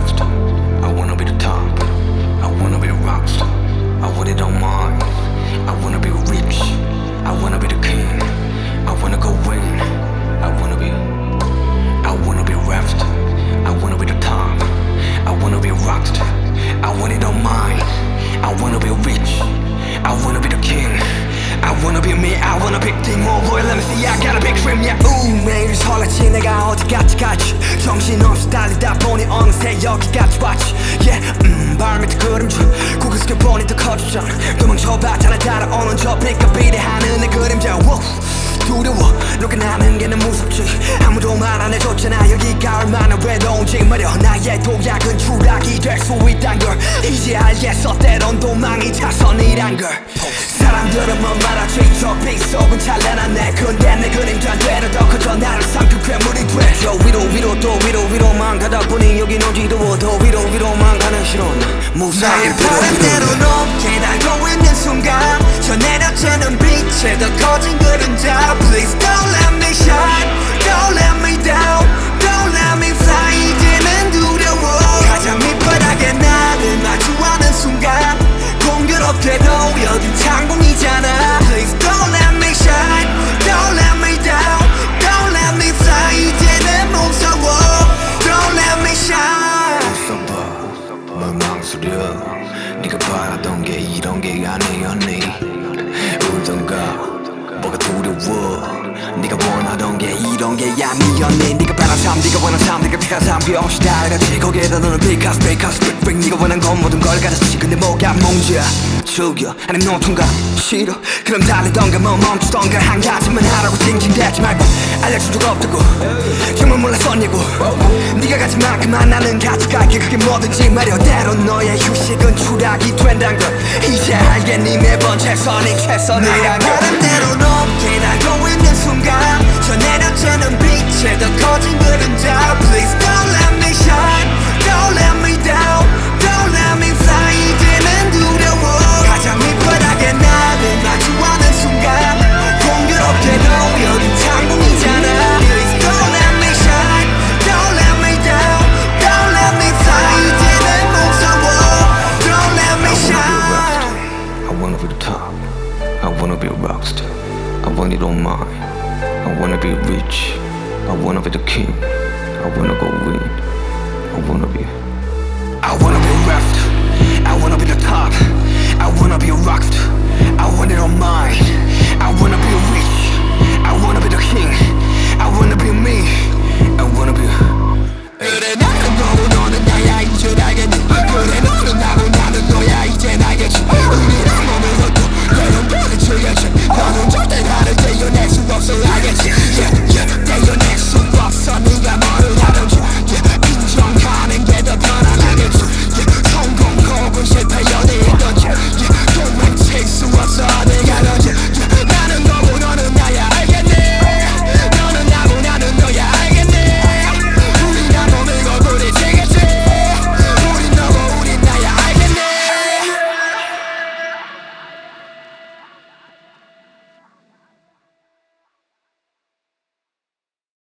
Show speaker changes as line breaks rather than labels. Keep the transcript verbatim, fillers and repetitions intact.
rapstar. I wanna be the top. I wanna be a rockstar. I want it on mine. I wanna be rich. I wanna be the king. I wanna go win. I wanna be. I wanna be a rapstar. I wanna be the top. I wanna be a rockstar. I want it on mine. I wanna be rich. I wanna be the king. I wanna be me. I wanna big thing more boy. Let me see. I got a big dream. Yeah. 우 매일 설레지 내가 어디까지 갈지. 정신없이 달리다 보니 어느새 여기까지 왔지. Yeah. 음 발밑에 그림자. 고개 숙여 보니 더 커지잖아. 도망쳐봤잖아 따라오는 저 빛과 비례하는 내 그림자. Whoa. 두려워 누가 나는 게 너무 무섭지. 아무도 말 안 해줬잖아 여기가 얼마나 외로운지 말여. 나의 도약은 추락이 될 수 있단 걸 이제 알겠어. 때론 도망이 자선이란 걸. 사람들은 뭐 말하지. 저 빗속은 찬란한 내 근데 내 그림자 되려 더 커져 나를 삼킨 괴물이 돼. 저 위로 위로 또 위로 위로만 가다 보니 여긴 어지러워. 더 위로 위로만 가는 실온 무사히
나의 바람대로 높게 날고 있는 순간 저 내려치는 빛에 더 커진 그림자. Please don't let me shine, don't let me down, don't let me fly. 이제는 두려워. 가장 밑바닥에 나를 마주하는 순간 공교롭게도 여긴 창공이잖아. Please don't let me shine, don't let me down, don't let me fly. 이제는 무서워. Don't let me shine.
웃어봐 뭘 망설여. 네가 바라던 게 이런 게 아니었니. 울던가 뭐가 두려워. 네가 원하던 게 이런 게 아니었니. 네가 바란 삶 네가 원한 삶 네가 피한 삶 그 없이 다르지. 거기에다 너는 because because big big 네가 원한 건 모든 걸 가졌지. 근데 뭐가 문제야. 즐겨 아님 노통가 싫어. 그럼 달리던가 뭐 멈추던가 한 가지만 하라고 징징대지 말고. 알려준 적 없다고 정말 몰랐었냐고. 네가 가진 만큼만 나는 가져갈게. 그게 뭐든지 말여. 때론 너의 휴식은 추락이 된단 걸 이제 알겠니. 매번 최선이 최선이란 걸.
바람대로 높게 날고 있는 순간 저 내려치는 빛에 더 커진 그림자. Please don't let me shine, don't let me down, don't let me fly. 이제는 두려워. 가장 밑바닥에 나를 마주하는 순간 공교롭게도 여긴 창공이잖아. Please don't let me shine, don't let me down, don't let me fly. 이제는 무서워. Don't let me shine.
I wanna be the top. I wanna be a rockstar. I want it on mine. I wanna be rich. I wanna be the king. I wanna go win. I wanna be. I wanna be a rapper. I wanna be the top. I wanna be a rockstar.